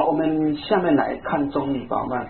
我们下面来看中义宝鬘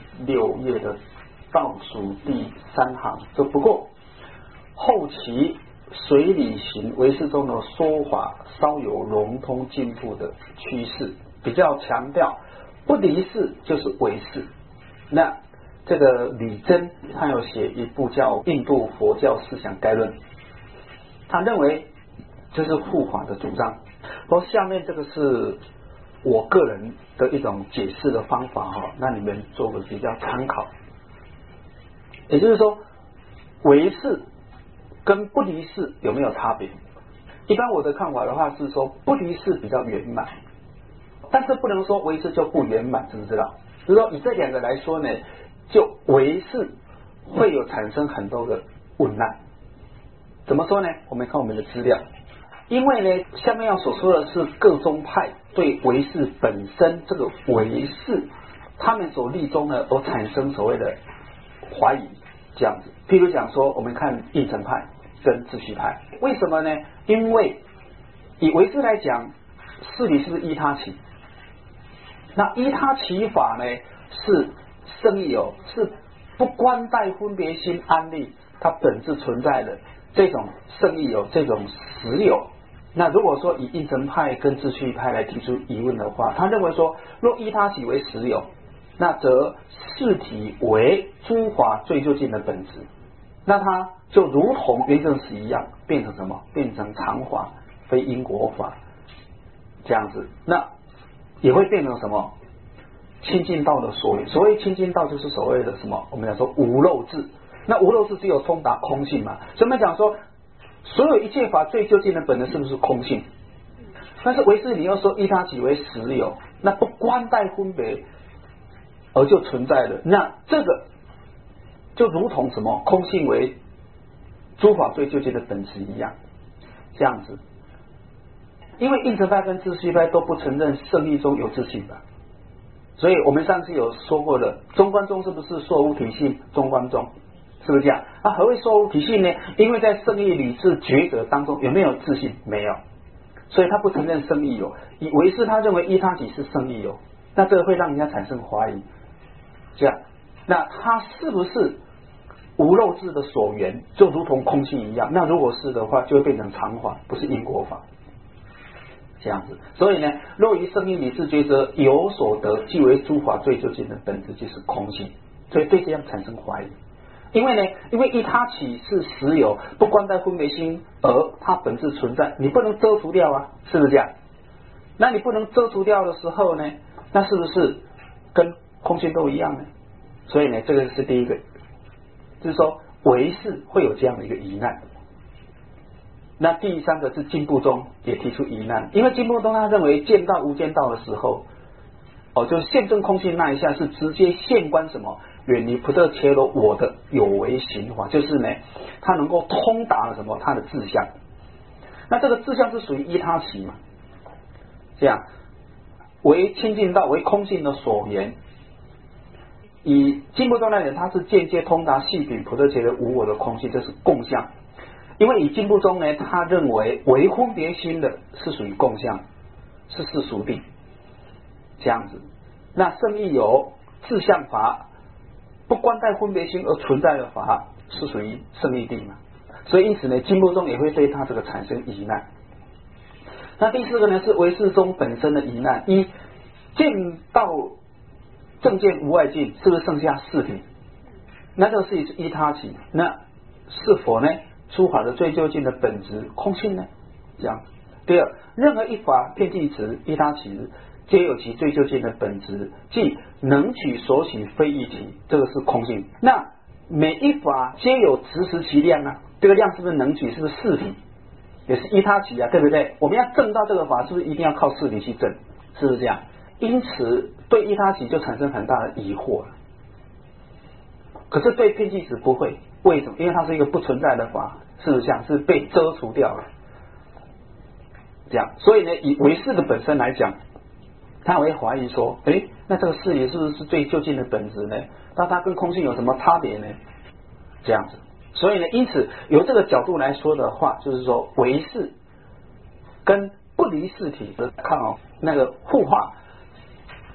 86页的倒数第3行。这不过后期随理行唯识中的说法稍有融通进步的趋势，比较强调不离事就是唯识。那这个李真他有写一部叫《印度佛教思想概论》，他认为这是护法的主张。不过下面这个是我个人的一种解释的方法哈，那你们做个比较参考。也就是说，唯识跟不离事有没有差别？一般我的看法的话是说，不离事比较圆满，但是不能说唯识就不圆满，知不知道？就是说以这两个来说呢，就唯识会有产生很多的问难。怎么说呢？我们看我们的资料，因为呢，下面要所说的是各宗派对唯识本身这个唯识，他们所立中呢，而产生所谓的怀疑，这样子。譬如讲说，我们看应成派跟秩序派，为什么呢？因为以唯识来讲，事理是不是依他起？那依他起法呢，是生亦有，是不关待分别心安立，它本质存在的这种生亦有，这种实有。那如果说以应成派跟秩序派来提出疑问的话，他认为说，若依他起为实有，那则事体为诸法最究竟的本质，那它就如同原正史一样，变成什么？变成常法，非因果法，这样子。那也会变成什么？清净道的所谓。所谓清净道，就是所谓的什么？我们讲说无漏智。那无漏智只有通达空性嘛。所以我们讲说，所有一切法最究竟的本质是不是空性？但是唯识你要说依他起为实有，那不关待分别而就存在的，那这个就如同什么空性为诸法最究竟的本质一样，这样子。因为应成派跟秩序派都不承认圣义中有自性法，所以我们上次有说过的，中观宗是不是说无体性？中观宗是不是这样？啊，何谓说无体性呢？因为在圣义理智抉择当中有没有自性？没有，所以他不承认圣义有。以唯识他认为依他起是圣义有，那这个会让人家产生怀疑。这样，那他是不是无漏智的所缘，就如同空性一样？那如果是的话，就会变成常法，不是因果法。这样子，所以呢，若于生命理智抉择有所得，即为诸法最究竟的本质，就是空性。所以对这样产生怀疑。因为呢，因为依他起是实有，不关待分别心，而它本质存在，你不能遮除掉啊，是不是这样？那你不能遮除掉的时候呢，那是不是跟空性都一样呢？所以呢，这个是第一个，就是说唯识会有这样的一个疑难。那第三个是经部宗也提出疑难，因为经部宗他认为见到无间道的时候，就是现证空性那一下是直接现观什么？远离不得切罗我的有为行法，就是呢，他能够通达什么？他的志向。那这个志向是属于依他起嘛？这样为清净道为空性的所缘。以经部宗来讲，它是间接通达细品普特切的无我的空性，这是共相。因为以经部宗呢，他认为为分别心的是属于共相，是世俗定，这样子。那圣义有自相法，不关待分别心而存在的法，是属于圣义定嘛。所以因此呢，经部宗也会对他这个产生疑难。那第四个呢，是唯识宗本身的疑难。一见到正见无外境，是不是剩下四体？那这个是依他起，那是否呢？诸法的最究竟的本质空性呢？这样。第二，任何一法遍计执依他起，皆有其最究竟的本质，即能取所取非一体，这个是空性。那每一法皆有执实其量啊，这个量是不是能取？是不是四体？也是依他起啊，对不对？我们要证到这个法，是不是一定要靠四体去证？是不是这样？因此对依他起就产生很大的疑惑了。可是对遍计执不会，为什么？因为它是一个不存在的法，是不是这样？是被遮除掉了。这样，所以呢，以唯识的本身来讲，他会怀疑说，那这个事也是不是最究竟的本质呢？那它跟空性有什么差别呢？这样子，所以呢，因此由这个角度来说的话，就是说唯识跟不离事体的看那个互化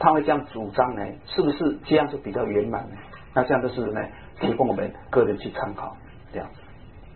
他会这样主张呢？是不是这样就比较圆满呢？那这样都是呢，提供我们个人去参考这样子。